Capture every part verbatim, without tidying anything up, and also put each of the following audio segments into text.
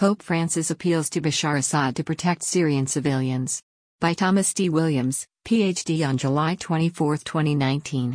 Pope Francis appeals to Bashar Assad to protect Syrian civilians. By Thomas D. Williams, P H D on July twenty-fourth, twenty nineteen.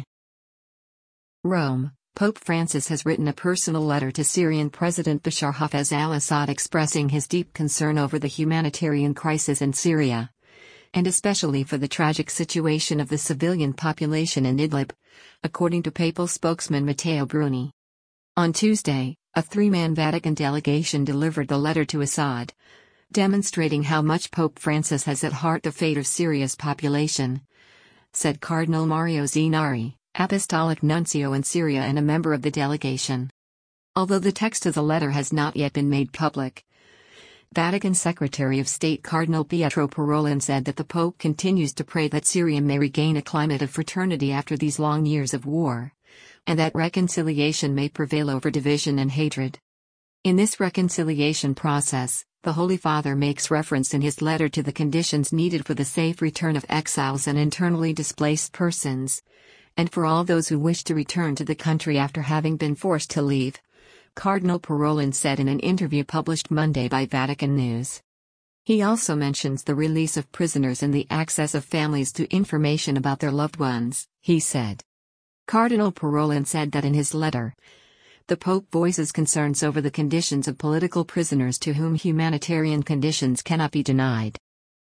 Rome. Pope Francis has written a personal letter to Syrian President Bashar Hafez al-Assad expressing his deep concern over the humanitarian crisis in Syria, and especially for the tragic situation of the civilian population in Idlib, according to papal spokesman Matteo Bruni. On Tuesday, a three-man Vatican delegation delivered the letter to Assad, demonstrating how much Pope Francis has at heart the fate of Syria's population, said Cardinal Mario Zinari, Apostolic Nuncio in Syria and a member of the delegation. Although the text of the letter has not yet been made public, Vatican Secretary of State Cardinal Pietro Parolin said that the Pope continues to pray that Syria may regain a climate of fraternity after these long years of war, and that reconciliation may prevail over division and hatred. In this reconciliation process, the Holy Father makes reference in his letter to the conditions needed for the safe return of exiles and internally displaced persons, and for all those who wish to return to the country after having been forced to leave, Cardinal Parolin said in an interview published Monday by Vatican News. He also mentions the release of prisoners and the access of families to information about their loved ones, he said. Cardinal Parolin said that in his letter, the Pope voices concerns over the conditions of political prisoners to whom humanitarian conditions cannot be denied.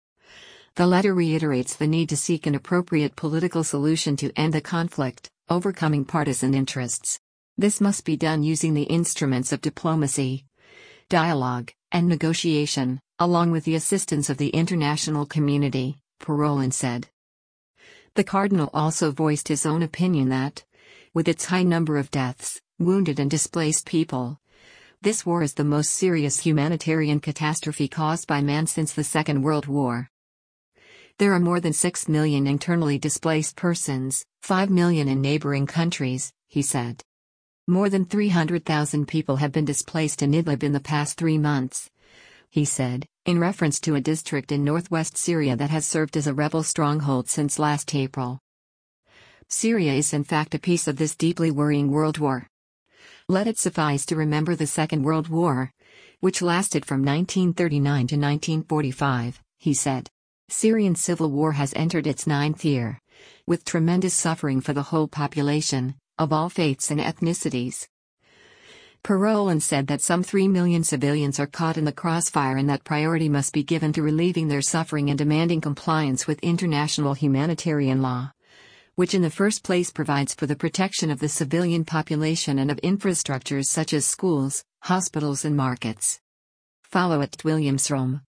The letter reiterates the need to seek an appropriate political solution to end the conflict, overcoming partisan interests. This must be done using the instruments of diplomacy, dialogue, and negotiation, along with the assistance of the international community, Parolin said. The Cardinal also voiced his own opinion that, with its high number of deaths, wounded and displaced people, this war is the most serious humanitarian catastrophe caused by man since the Second World War. There are more than six million internally displaced persons, five million in neighboring countries, he said. More than three hundred thousand people have been displaced in Idlib in the past three months, he said, in reference to a district in northwest Syria that has served as a rebel stronghold since last April. Syria is in fact a piece of this deeply worrying world war. Let it suffice to remember the Second World War, which lasted from nineteen thirty-nine to nineteen forty-five, he said. Syrian civil war has entered its ninth year, with tremendous suffering for the whole population, of all faiths and ethnicities. Parolin said that some three million civilians are caught in the crossfire and that priority must be given to relieving their suffering and demanding compliance with international humanitarian law, which in the first place provides for the protection of the civilian population and of infrastructures such as schools, hospitals and markets. Follow at Williams Rome.